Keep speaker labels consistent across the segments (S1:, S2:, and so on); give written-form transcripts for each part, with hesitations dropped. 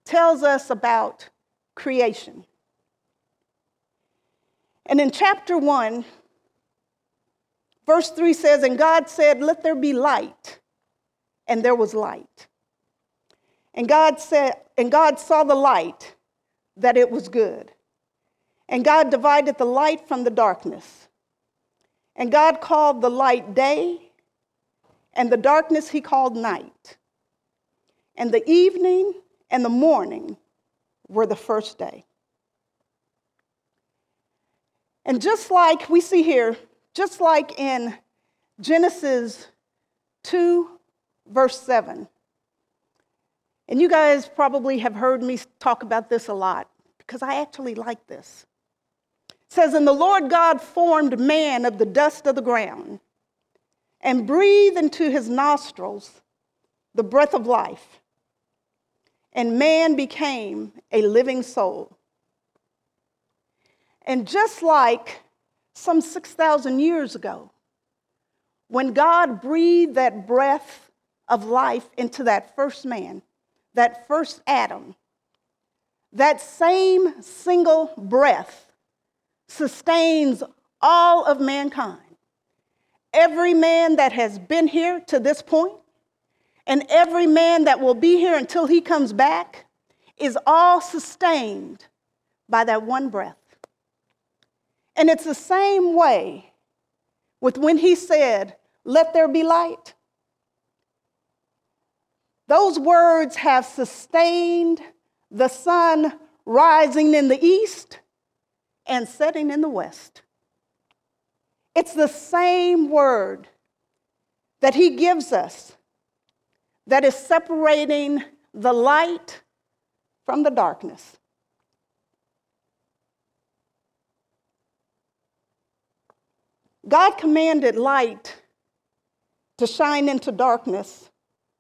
S1: tells us about creation. And in chapter 1, verse 3 says, "And God said, 'Let there be light,' and there was light. And God saw the light, that it was good. And God divided the light from the darkness. And God called the light day, and the darkness he called night. And the evening and the morning were the first day." And just like we see here, just like in Genesis 2, verse 7, and you guys probably have heard me talk about this a lot because I actually like this. It says, "And the Lord God formed man of the dust of the ground and breathed into his nostrils the breath of life, and man became a living soul." And just like some 6,000 years ago, when God breathed that breath of life into that first man, that first Adam, that same single breath sustains all of mankind. Every man that has been here to this point, and every man that will be here until he comes back, is all sustained by that one breath. And it's the same way with when he said, "Let there be light." Those words have sustained the sun rising in the east and setting in the west. It's the same word that he gives us that is separating the light from the darkness. God commanded light to shine into darkness,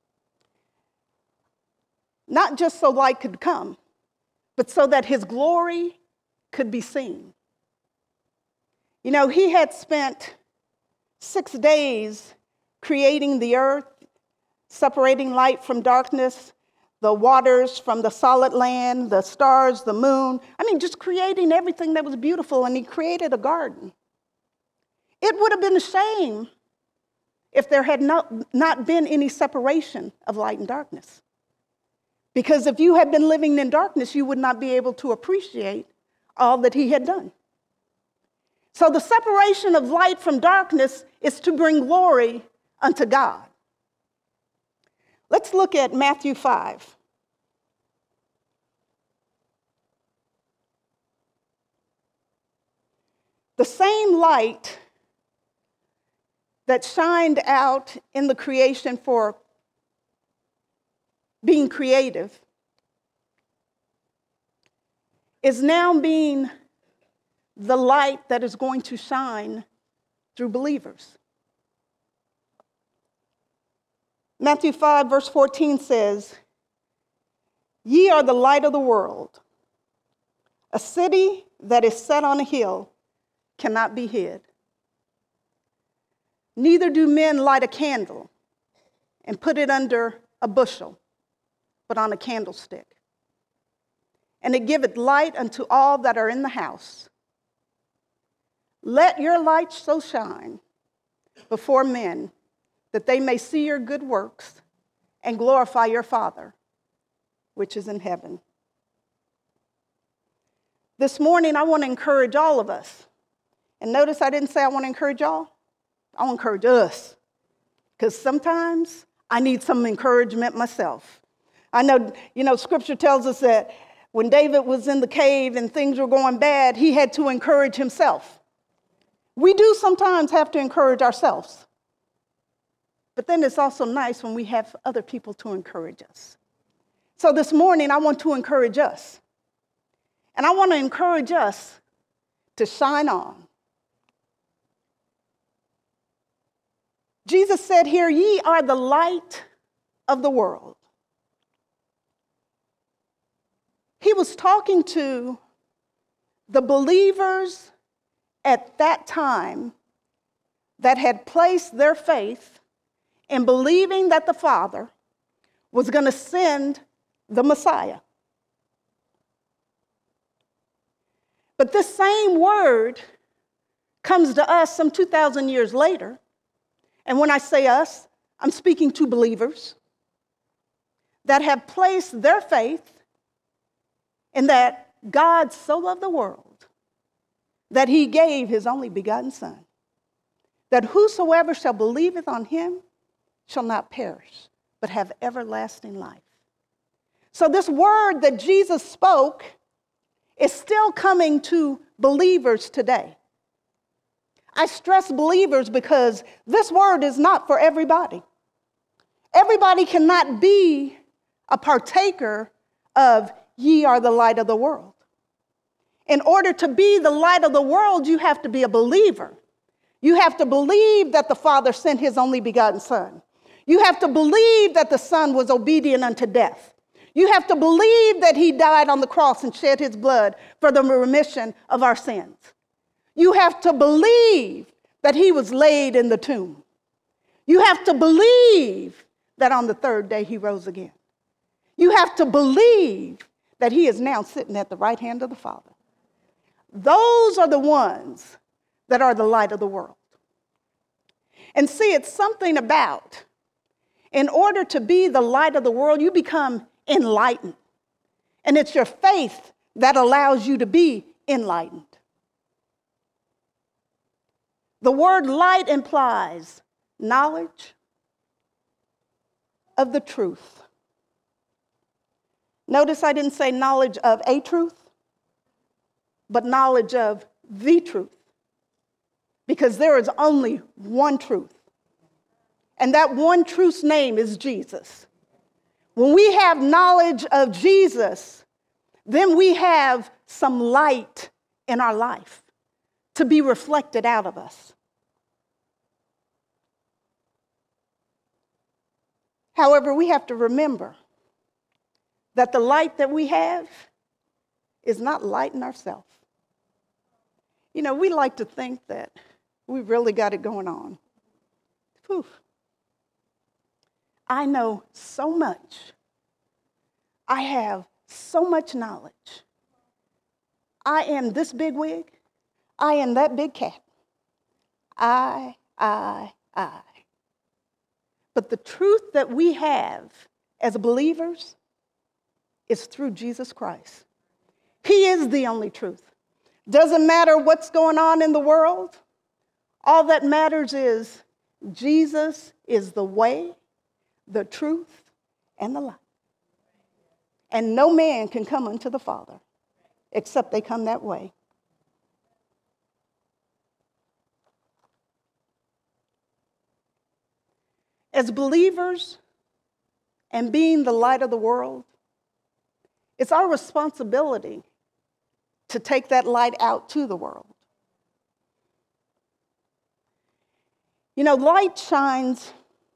S1: not just so light could come, but so that his glory could be seen. You know, he had spent 6 days creating the earth, separating light from darkness, the waters from the solid land, the stars, the moon. I mean, just creating everything that was beautiful, and he created a garden. It would have been a shame if there had not been any separation of light and darkness. Because if you had been living in darkness, you would not be able to appreciate all that he had done. So the separation of light from darkness is to bring glory unto God. Let's look at Matthew 5. The same light that shined out in the creation for being creative is now being the light that is going to shine through believers. Matthew 5, verse 14 says, "Ye are the light of the world. A city that is set on a hill cannot be hid. Neither do men light a candle and put it under a bushel, but on a candlestick. And it giveth light unto all that are in the house. Let your light so shine before men that they may see your good works and glorify your Father, which is in heaven." This morning, I want to encourage all of us. And notice I didn't say I want to encourage y'all. I want to encourage us. Because sometimes I need some encouragement myself. I know, Scripture tells us that when David was in the cave and things were going bad, he had to encourage himself. We do sometimes have to encourage ourselves. But then it's also nice when we have other people to encourage us. So this morning, I want to encourage us. And I want to encourage us to shine on. Jesus said here, "Ye are the light of the world." He was talking to the believers at that time that had placed their faith in believing that the Father was going to send the Messiah, But this same word comes to us some 2,000 years later. And when I say us, I'm speaking to believers that have placed their faith in that God so loved the world that he gave his only begotten Son, that whosoever shall believeth on him shall not perish, but have everlasting life. So this word that Jesus spoke is still coming to believers today. I stress believers because this word is not for everybody. Everybody cannot be a partaker of ye are the light of the world. In order to be the light of the world, you have to be a believer. You have to believe that the Father sent his only begotten Son. You have to believe that the Son was obedient unto death. You have to believe that he died on the cross and shed his blood for the remission of our sins. You have to believe that he was laid in the tomb. You have to believe that on the third day he rose again. You have to believe that he is now sitting at the right hand of the Father. Those are the ones that are the light of the world. And see, it's something about, in order to be the light of the world, you become enlightened. And it's your faith that allows you to be enlightened. The word light implies knowledge of the truth. Notice I didn't say knowledge of a truth, but knowledge of the truth. Because there is only one truth. And that one truth's name is Jesus. When we have knowledge of Jesus, then we have some light in our life to be reflected out of us. However, we have to remember that the light that we have is not light in ourselves. You know, we like to think that we really got it going on. Whew. I know so much. I have so much knowledge. I am this big wig. I am that big cat. I. But the truth that we have as believers is through Jesus Christ. He is the only truth. Doesn't matter what's going on in the world. All that matters is Jesus is the way, the truth, and the light. And no man can come unto the Father except they come that way. As believers and being the light of the world, it's our responsibility to take that light out to the world. You know, light shines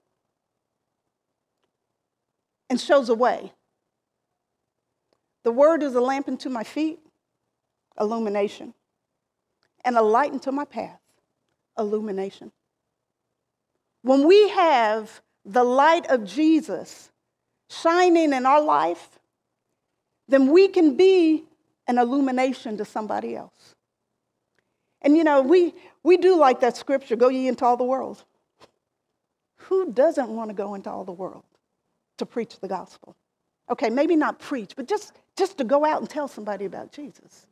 S1: and shows a way. The word is a lamp unto my feet, illumination, and a light unto my path, illumination. When we have the light of Jesus shining in our life, then we can be an illumination to somebody else. And you know, we do like that scripture, go ye into all the world. Who doesn't want to go into all the world to preach the gospel? Okay, maybe not preach, but just to go out and tell somebody about Jesus.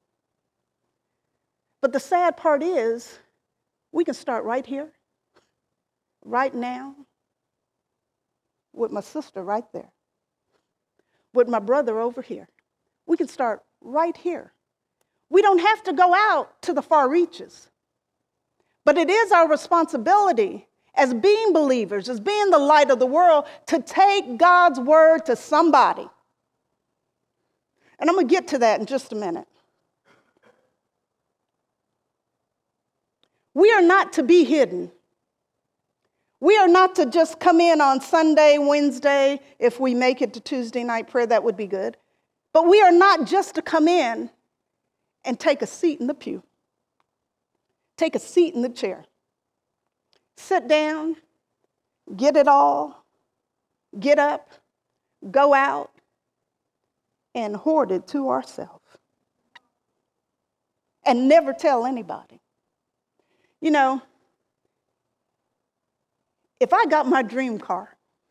S1: But the sad part is, we can start right here, right now, with my sister right there, with my brother over here. We can start right here. We don't have to go out to the far reaches. But it is our responsibility as being believers, as being the light of the world, to take God's word to somebody. And I'm going to get to that in just a minute. We are not to be hidden. We are not to just come in on Sunday, Wednesday. If we make it to Tuesday night prayer, that would be good. But we are not just to come in and take a seat in the pew. Take a seat in the chair. Sit down, get it all, get up, go out, and hoard it to ourselves. and never tell anybody. You know, if I got my dream car,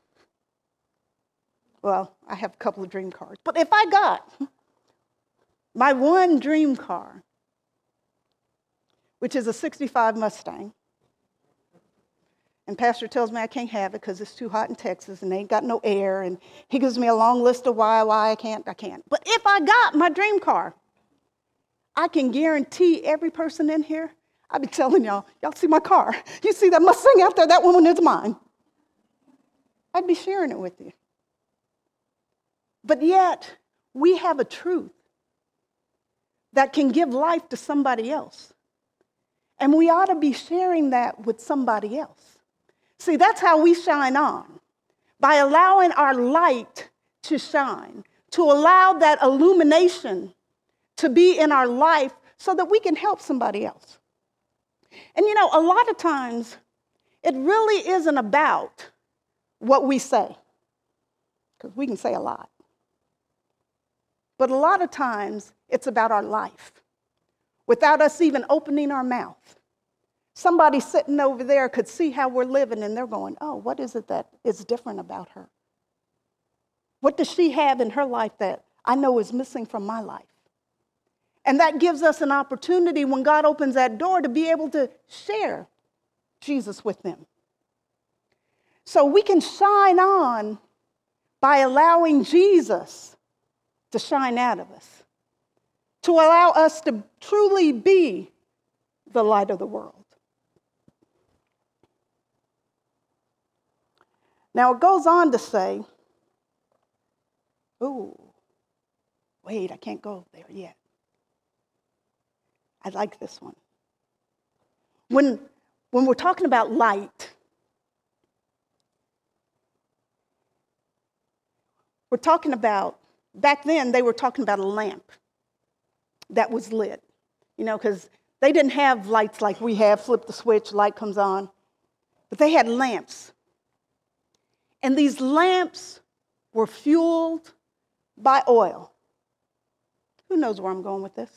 S1: well, I have a couple of dream cars, but if I got my one dream car, which is a 65 Mustang, and Pastor tells me I can't have it because it's too hot in Texas and they ain't got no air, and he gives me a long list of why I can't. But if I got my dream car, I can guarantee every person in here, I'll be telling y'all see my car. You see that Mustang out there? That one is mine. I'd be sharing it with you. But yet, we have a truth that can give life to somebody else. And we ought to be sharing that with somebody else. See, that's how we shine on, by allowing our light to shine, to allow that illumination to be in our life so that we can help somebody else. And you know, a lot of times, it really isn't about what we say, because we can say a lot. But a lot of times, it's about our life, without us even opening our mouth. Somebody sitting over there could see how we're living, and they're going, oh, what is it that is different about her? What does she have in her life that I know is missing from my life? And that gives us an opportunity when God opens that door to be able to share Jesus with them. So we can shine on by allowing Jesus to shine out of us, to allow us to truly be the light of the world. Now it goes on to say, ooh, wait, I can't go there yet. I like this one. When we're talking about light, we're talking about, back then they were talking about a lamp that was lit, you know, because they didn't have lights like we have, flip the switch, light comes on, but they had lamps. And these lamps were fueled by oil. Who knows where I'm going with this?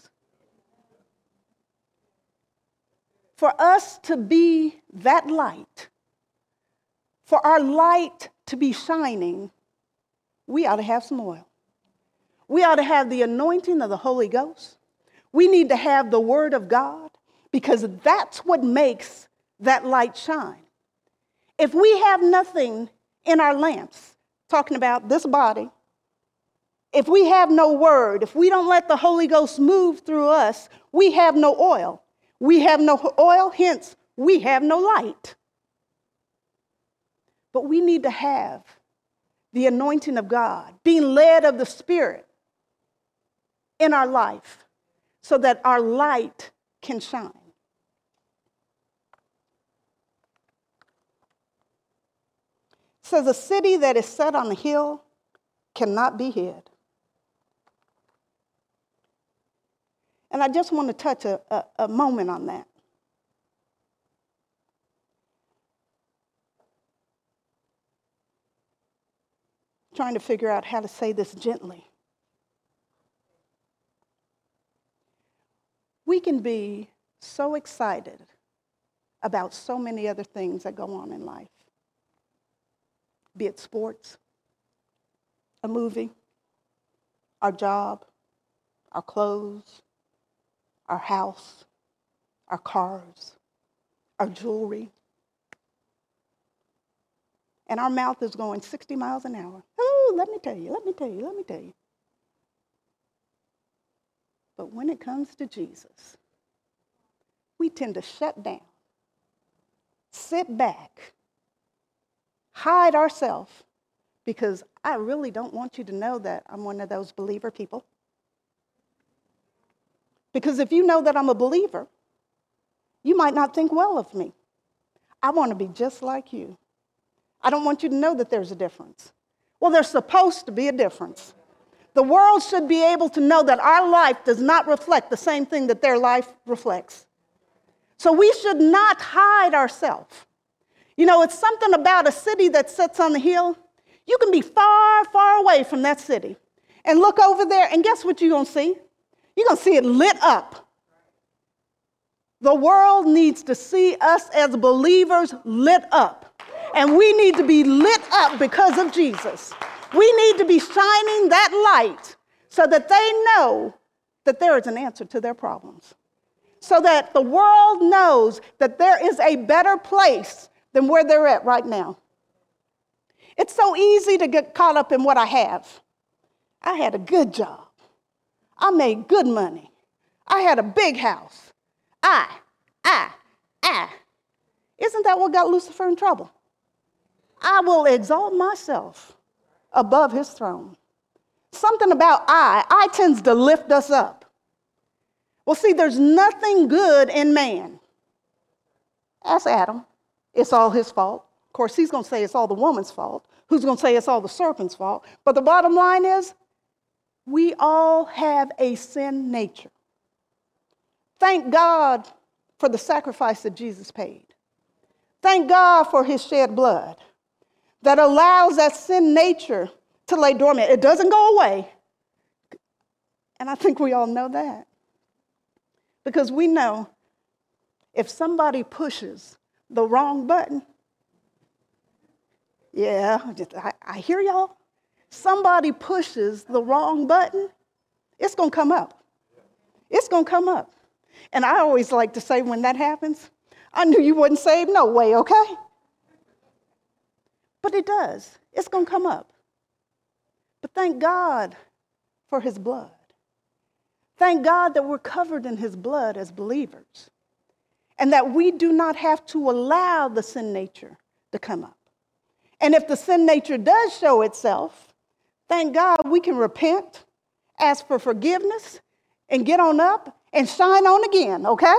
S1: For us to be that light, for our light to be shining, we ought to have some oil. We ought to have the anointing of the Holy Ghost. We need to have the Word of God, because that's what makes that light shine. If we have nothing in our lamps, talking about this body, if we have no Word, if we don't let the Holy Ghost move through us, we have no oil. We have no oil, hence we have no light. But we need to have the anointing of God, being led of the Spirit in our life so that our light can shine. It says, a city that is set on a hill cannot be hid. And I just want to touch a moment on that. Trying to figure out how to say this gently. We can be so excited about so many other things that go on in life, be it sports, a movie, our job, our clothes, our house, our cars, our jewelry. And our mouth is going 60 miles an hour. Oh, let me tell you. But when it comes to Jesus, we tend to shut down, sit back, hide ourselves, because I really don't want you to know that I'm one of those believer people. Because if you know that I'm a believer, you might not think well of me. I want to be just like you. I don't want you to know that there's a difference. Well, there's supposed to be a difference. The world should be able to know that our life does not reflect the same thing that their life reflects. So we should not hide ourselves. You know, it's something about a city that sits on the hill. You can be far, far away from that city and look over there, and guess what you're going to see? You're going to see it lit up. The world needs to see us as believers lit up. And we need to be lit up because of Jesus. We need to be shining that light so that they know that there is an answer to their problems. So that the world knows that there is a better place than where they're at right now. It's so easy to get caught up in what I have. I had a good job. I made good money. I had a big house. Isn't that what got Lucifer in trouble? I will exalt myself above his throne. Something about I tends to lift us up. Well, see, there's nothing good in man. Ask Adam. It's all his fault. Of course, he's going to say it's all the woman's fault. Who's going to say it's all the serpent's fault? But the bottom line is, we all have a sin nature. Thank God for the sacrifice that Jesus paid. Thank God for his shed blood that allows that sin nature to lay dormant. It doesn't go away. And I think we all know that. Because we know if somebody pushes the wrong button, I hear y'all. Somebody pushes the wrong button, it's going to come up. It's going to come up. And I always like to say when that happens, I knew you wasn't saved, no way, okay? But it does. It's going to come up. But thank God for his blood. Thank God that we're covered in his blood as believers and that we do not have to allow the sin nature to come up. And if the sin nature does show itself, thank God we can repent, ask for forgiveness, and get on up and shine on again, okay?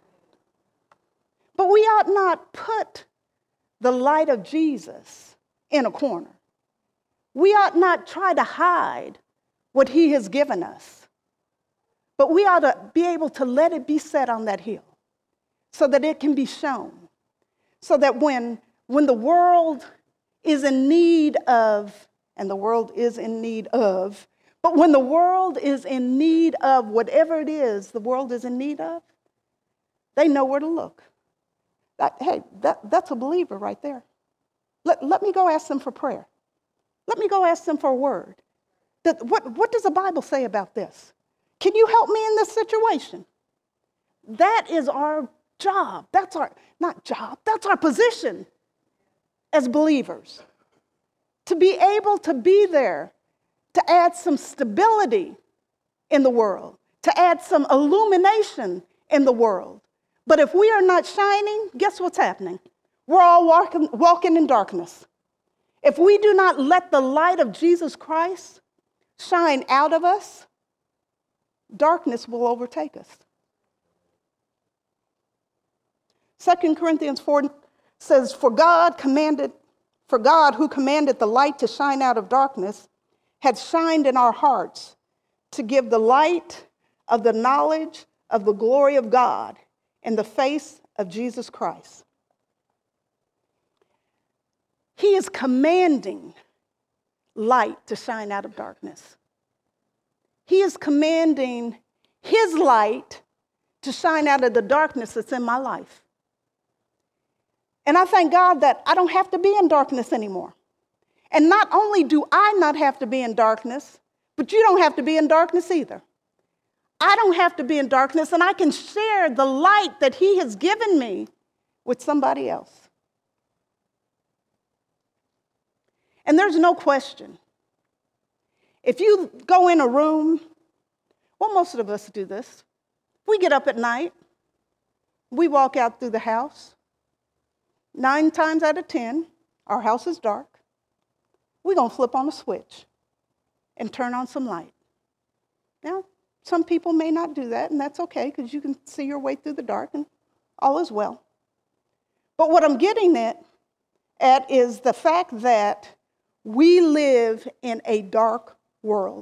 S1: But we ought not put the light of Jesus in a corner. We ought not try to hide what he has given us. But we ought to be able to let it be set on that hill so that it can be shown. So that when the world is in need of, and the world is in need of, but when the world is in need of whatever it is the world is in need of, they know where to look. That's a believer right there. Let me go ask them for prayer. Let me go ask them for a word. What does the Bible say about this? Can you help me in this situation? That is our job. That's our position as believers. To be able to be there, to add some stability in the world, to add some illumination in the world. But if we are not shining, guess what's happening? We're all walking in darkness. If we do not let the light of Jesus Christ shine out of us, darkness will overtake us. 2 Corinthians 4 says, For God who commanded the light to shine out of darkness had shined in our hearts to give the light of the knowledge of the glory of God in the face of Jesus Christ. He is commanding light to shine out of darkness. He is commanding his light to shine out of the darkness that's in my life. And I thank God that I don't have to be in darkness anymore. And not only do I not have to be in darkness, but you don't have to be in darkness either. I don't have to be in darkness, and I can share the light that he has given me with somebody else. And there's no question. If you go in a room, well, most of us do this. We get up at night. We walk out through the house. 9 times out of 10, our house is dark. We're going to flip on a switch and turn on some light. Now, some people may not do that, and that's okay because you can see your way through the dark and all is well. But what I'm getting at is the fact that we live in a dark world.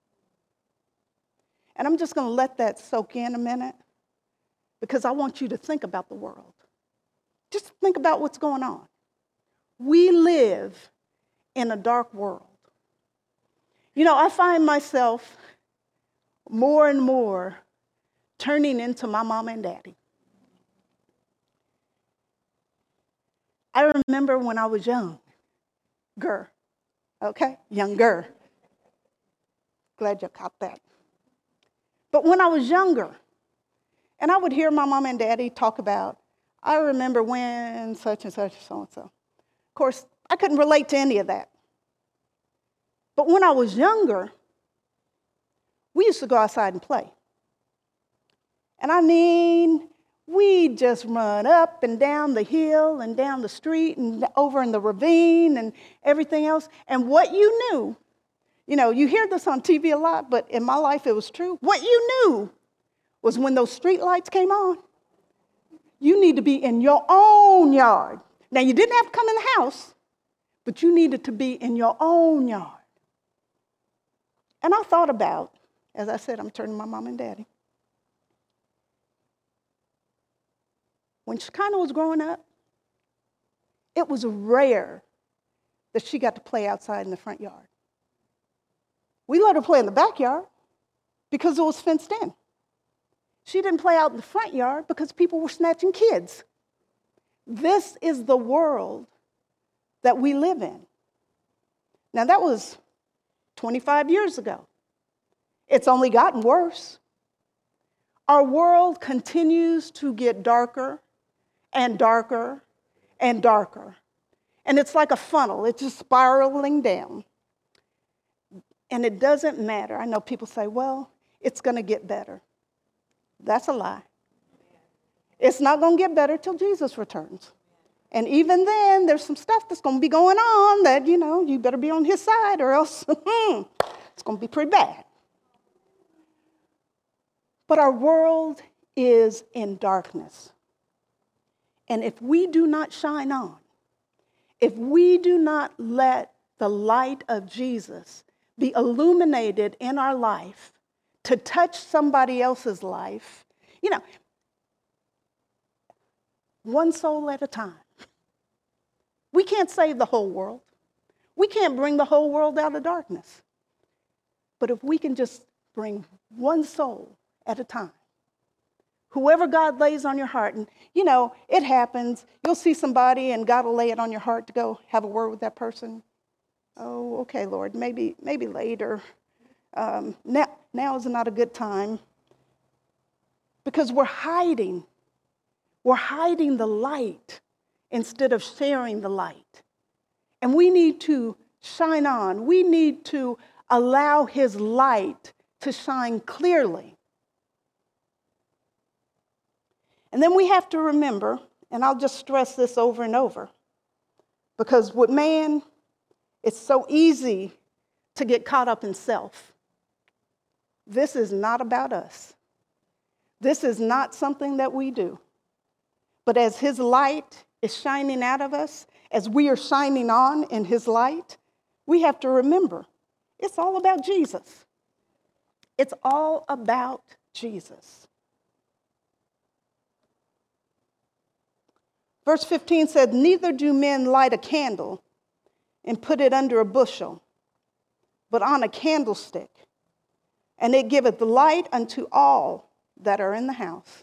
S1: And I'm just going to let that soak in a minute because I want you to think about the world. Just think about what's going on. We live in a dark world. You know, I find myself more and more turning into my mom and daddy. I remember when I was younger, okay? Younger. Glad you caught that. But when I was younger, and I would hear my mom and daddy talk about, I remember when such and such, so and so. Of course, I couldn't relate to any of that. But when I was younger, we used to go outside and play. And I mean, we'd just run up and down the hill and down the street and over in the ravine and everything else. And what you knew, you hear this on TV a lot, but in my life it was true. What you knew was when those street lights came on, you need to be in your own yard. Now, you didn't have to come in the house, but you needed to be in your own yard. And I thought about, as I said, I'm turning to my mom and daddy. When Shekinah was growing up, it was rare that she got to play outside in the front yard. We let her play in the backyard because it was fenced in. She didn't play out in the front yard because people were snatching kids. This is the world that we live in. Now, that was 25 years ago. It's only gotten worse. Our world continues to get darker and darker and darker. And it's like a funnel. It's just spiraling down. And it doesn't matter. I know people say, well, it's going to get better. That's a lie. It's not going to get better till Jesus returns. And even then, there's some stuff that's going to be going on that, you better be on his side or else it's going to be pretty bad. But our world is in darkness. And if we do not shine on, if we do not let the light of Jesus be illuminated in our life to touch somebody else's life, one soul at a time. We can't save the whole world. We can't bring the whole world out of darkness. But if we can just bring one soul at a time, whoever God lays on your heart, and it happens, you'll see somebody and God will lay it on your heart to go have a word with that person. Oh, okay, Lord, maybe later. Now is not a good time. Because we're hiding. We're hiding the light instead of sharing the light. And we need to shine on. We need to allow his light to shine clearly. And then we have to remember, and I'll just stress this over and over, because with man, it's so easy to get caught up in self. This is not about us. This is not something that we do. But as his light is shining out of us, as we are shining on in his light, we have to remember, it's all about Jesus. It's all about Jesus. Verse 15 said, neither do men light a candle and put it under a bushel, but on a candlestick, and it giveth light unto all that are in the house.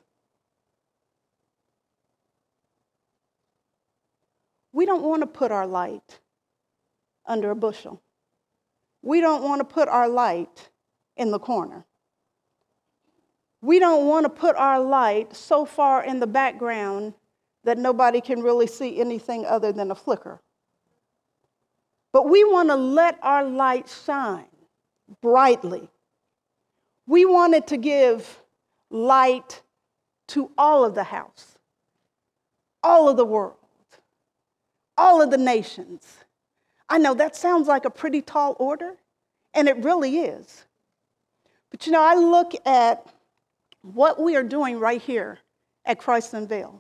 S1: We don't want to put our light under a bushel. We don't want to put our light in the corner. We don't want to put our light so far in the background that nobody can really see anything other than a flicker. But we want to let our light shine brightly. We want it to give light to all of the house, all of the world, all of the nations. I know that sounds like a pretty tall order, and it really is. But I look at what we are doing right here at Christ Unveiled.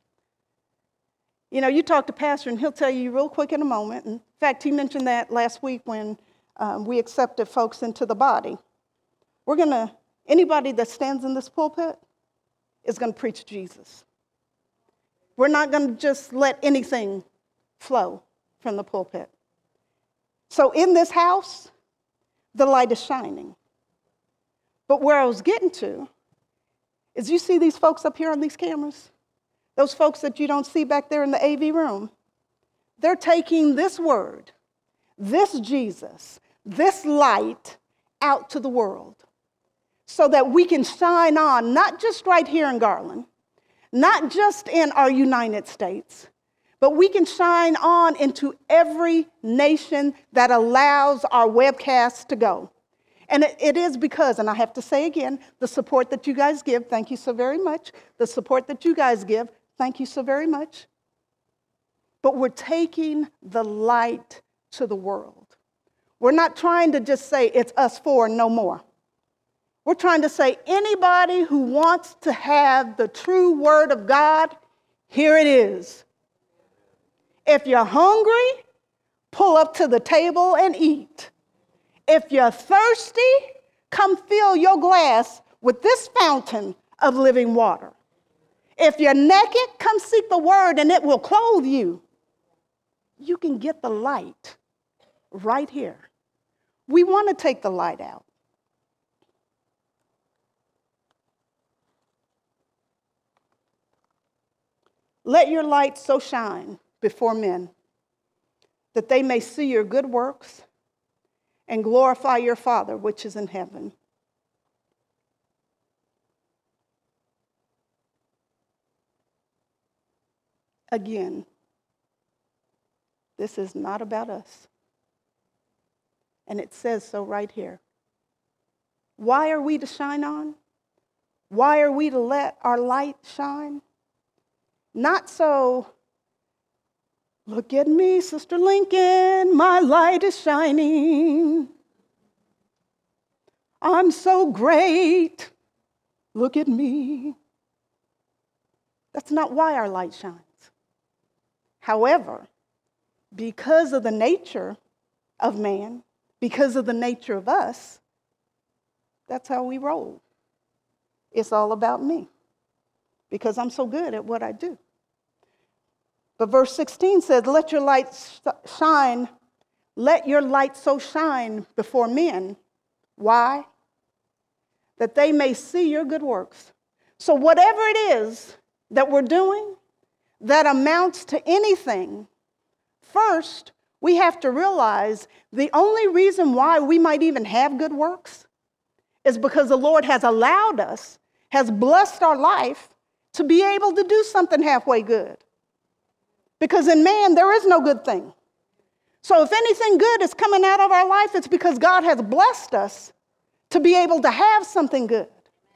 S1: You talk to Pastor, and he'll tell you real quick in a moment. In fact, he mentioned that last week when we accepted folks into the body. Anybody that stands in this pulpit is going to preach Jesus. We're not going to just let anything flow from the pulpit. So in this house, the light is shining. But where I was getting to is you see these folks up here on these cameras? Those folks that you don't see back there in the AV room? They're taking this word, this Jesus, this light out to the world so that we can shine on, not just right here in Garland, not just in our United States, but we can shine on into every nation that allows our webcasts to go. And it is because, and I have to say again, the support that you guys give, thank you so very much. The support that you guys give, thank you so very much. But we're taking the light to the world. We're not trying to just say it's us four and no more. We're trying to say anybody who wants to have the true word of God, here it is. If you're hungry, pull up to the table and eat. If you're thirsty, come fill your glass with this fountain of living water. If you're naked, come seek the word and it will clothe you. You can get the light right here. We want to take the light out. Let your light so shine before men that they may see your good works and glorify your Father which is in heaven. Again, this is not about us. And it says so right here. Why are we to shine on? Why are we to let our light shine? Not so, look at me, Sister Lincoln, my light is shining. I'm so great, look at me. That's not why our light shines. However, because of the nature of man, because of the nature of us, that's how we roll. It's all about me because I'm so good at what I do. But verse 16 says, let your light shine, let your light so shine before men. Why? That they may see your good works. So whatever it is that we're doing that amounts to anything, first, we have to realize the only reason why we might even have good works is because the Lord has allowed us, has blessed our life to be able to do something halfway good. Because in man, there is no good thing. So if anything good is coming out of our life, it's because God has blessed us to be able to have something good.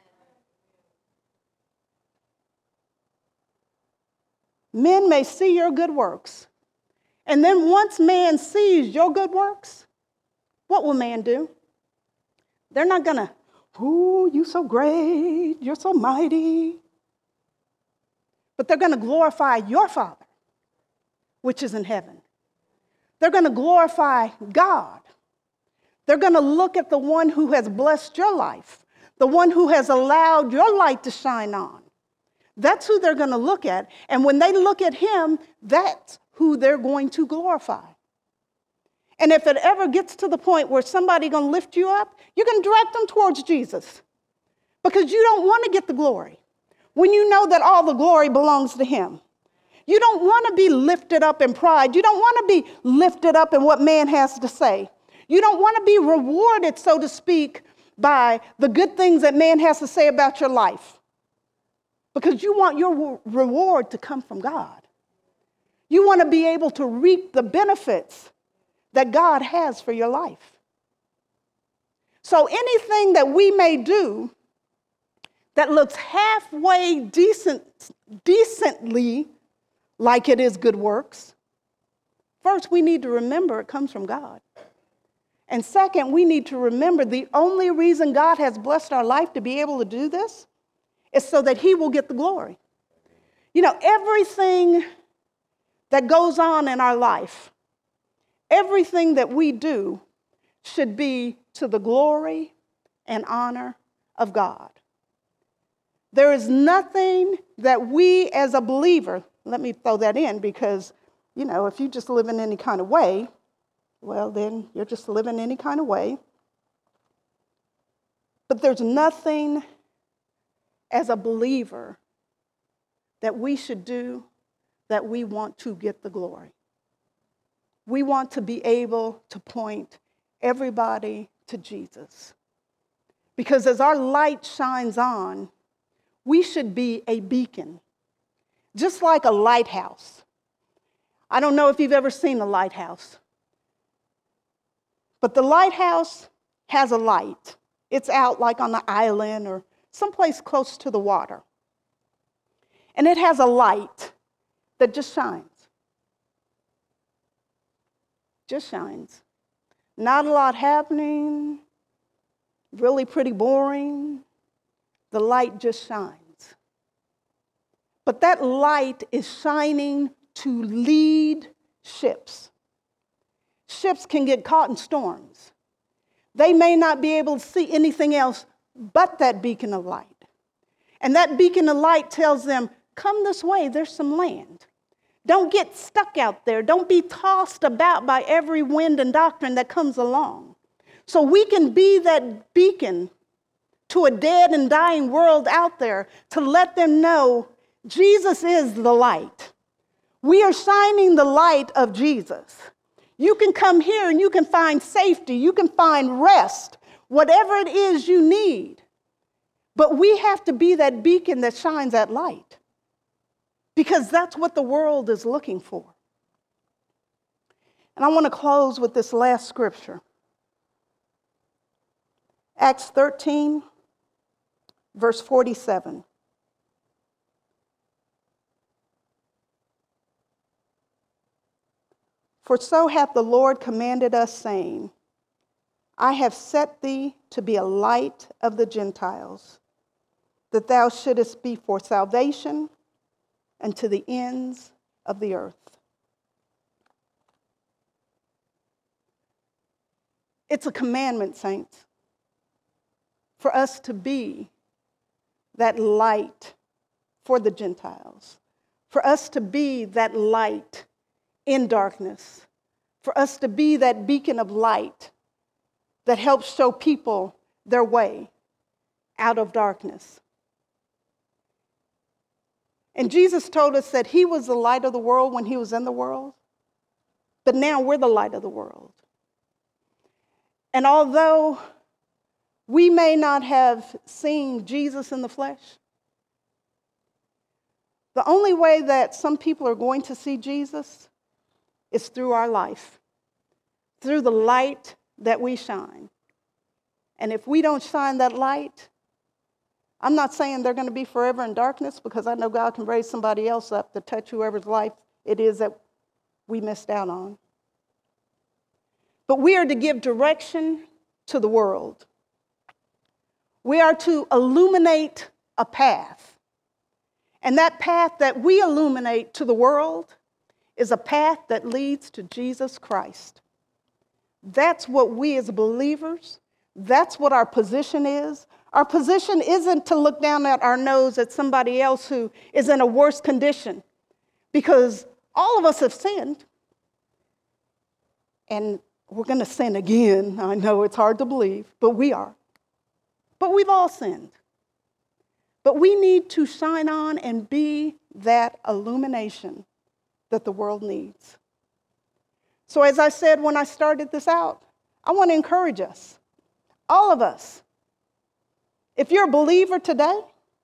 S1: Men may see your good works. And then once man sees your good works, what will man do? They're not going to, ooh, you're so great, you're so mighty. But they're going to glorify your Father, which is in heaven. They're going to glorify God. They're going to look at the one who has blessed your life, the one who has allowed your light to shine on. That's who they're going to look at. And when they look at him, that's who they're going to glorify. And if it ever gets to the point where somebody's going to lift you up, you're going to direct them towards Jesus because you don't want to get the glory when you know that all the glory belongs to him. You don't want to be lifted up in pride. You don't want to be lifted up in what man has to say. You don't want to be rewarded, so to speak, by the good things that man has to say about your life. Because you want your reward to come from God. You want to be able to reap the benefits that God has for your life. So anything that we may do that looks halfway decently like it is good works, first we need to remember it comes from God. And second, we need to remember the only reason God has blessed our life to be able to do this is so that he will get the glory. You know, everything that goes on in our life, everything that we do should be to the glory and honor of God. There is nothing that we as a believer, let me throw that in because, you know, if you just live in any kind of way, well, then you're just living any kind of way. But there's nothing as a believer that we should do that we want to get the glory. we want to be able to point everybody to Jesus. Because as our light shines on, we should be a beacon, just like a lighthouse. I don't know if you've ever seen a lighthouse, but the lighthouse has a light. It's out like on the island or someplace close to the water. And it has a light that just shines. Just shines. Not a lot happening, really pretty boring. The light just shines. But that light is shining to lead ships. Ships can get caught in storms. They may not be able to see anything else but that beacon of light. And that beacon of light tells them, come this way, there's some land. Don't get stuck out there. Don't be tossed about by every wind and doctrine that comes along. So we can be that beacon to a dead and dying world out there to let them know Jesus is the light. We are shining the light of Jesus. You can come here and you can find safety. You can find rest, whatever it is you need. But we have to be that beacon that shines that light, because that's what the world is looking for. And I want to close with this last scripture. Acts 13, verse 47. For so hath the Lord commanded us, saying, I have set thee to be a light of the Gentiles, that thou shouldest be for salvation unto the ends of the earth. It's a commandment, saints, for us to be that light for the Gentiles, for us to be that light in darkness, for us to be that beacon of light that helps show people their way out of darkness. And Jesus told us that he was the light of the world when he was in the world, but now we're the light of the world. And although we may not have seen Jesus in the flesh, the only way that some people are going to see Jesus is through our life, through the light that we shine. And if we don't shine that light, I'm not saying they're going to be forever in darkness, because I know God can raise somebody else up to touch whoever's life it is that we missed out on. But we are to give direction to the world. We are to illuminate a path. And that path that we illuminate to the world is a path that leads to Jesus Christ. That's what we as believers, that's what our position is. Our position isn't to look down at our nose at somebody else who is in a worse condition, because all of us have sinned. And we're going to sin again. I know it's hard to believe, but we are. But we've all sinned. But we need to shine on and be that illumination that the world needs. So as I said when I started this out, I want to encourage us, all of us. If you're a believer today,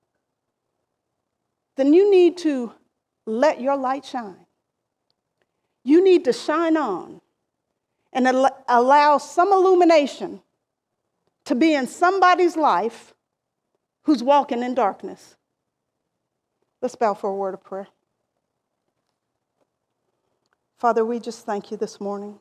S1: then you need to let your light shine. You need to shine on and allow some illumination to be in somebody's life who's walking in darkness. Let's bow for a word of prayer. Father, we just thank you this morning.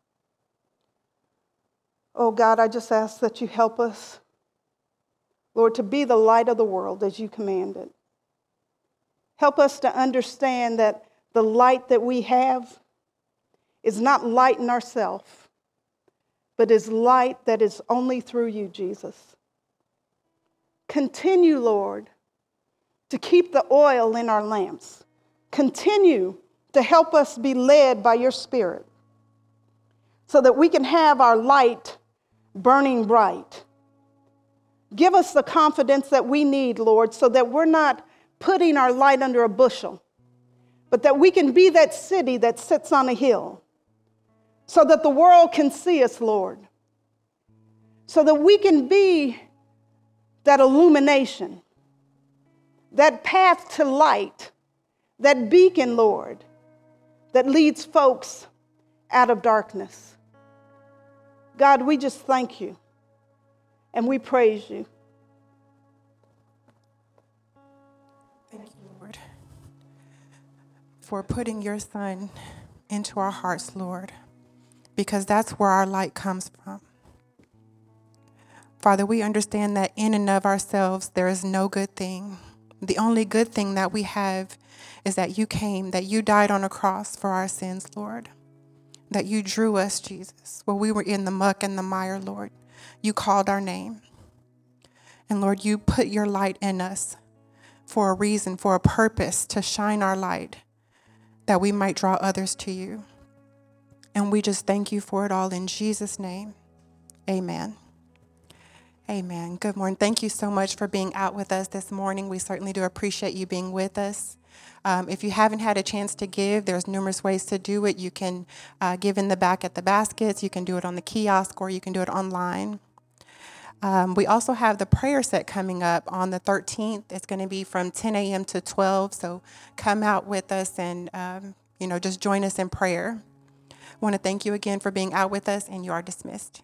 S1: Oh God, I just ask that you help us, Lord, to be the light of the world as you commanded. Help us to understand that the light that we have is not light in ourselves, but is light that is only through you, Jesus. Continue, Lord, to keep the oil in our lamps. Continue to help us be led by your Spirit so that we can have our light burning bright. Give us the confidence that we need, Lord, so that we're not putting our light under a bushel, but that we can be that city that sits on a hill, so that the world can see us, Lord, so that we can be that illumination, that path to light, that beacon, Lord, that leads folks out of darkness. God, we just thank you and we praise you.
S2: Thank you, Lord, for putting your Son into our hearts, Lord, because that's where our light comes from. Father, we understand that in and of ourselves, there is no good thing. The only good thing that we have is that you came, that you died on a cross for our sins, Lord, that you drew us, Jesus, where we were in the muck and the mire, Lord. You called our name. And Lord, you put your light in us for a reason, for a purpose, to shine our light, that we might draw others to you. And we just thank you for it all in Jesus' name. Amen. Amen. Good morning. Thank you so much for being out with us this morning. We certainly do appreciate you being with us. If you haven't had a chance to give, there's numerous ways to do it. You can give in the back at the baskets. You can do it on the kiosk, or you can do it online. We also have the prayer set coming up on the 13th. It's going to be from 10 a.m. to 12. So come out with us and, just join us in prayer. I want to thank you again for being out with us, and you are dismissed.